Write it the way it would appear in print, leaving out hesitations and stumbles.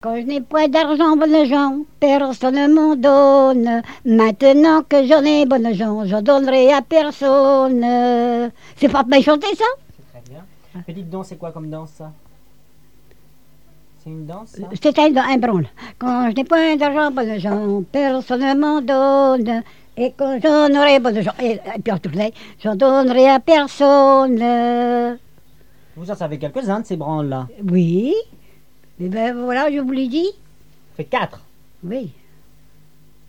Quand je n'ai point d'argent, bonnes gens, personne ne m'en donne. Maintenant que j'en ai, bonnes gens, j'en donnerai à personne. C'est pas bien chanté, ça? C'est très bien. Petite danse, c'est quoi comme danse ça? C'est une danse ça? C'est un branle. Quand je n'ai point d'argent, bonnes gens, personne ne m'en donne. Et quand j'en aurai, bonnes gens, et puis en tout cas, j'en donnerai à personne. Vous en savez quelques-uns de ces branles-là. Oui, et ben voilà, je vous l'ai dit. Fait 4. Oui.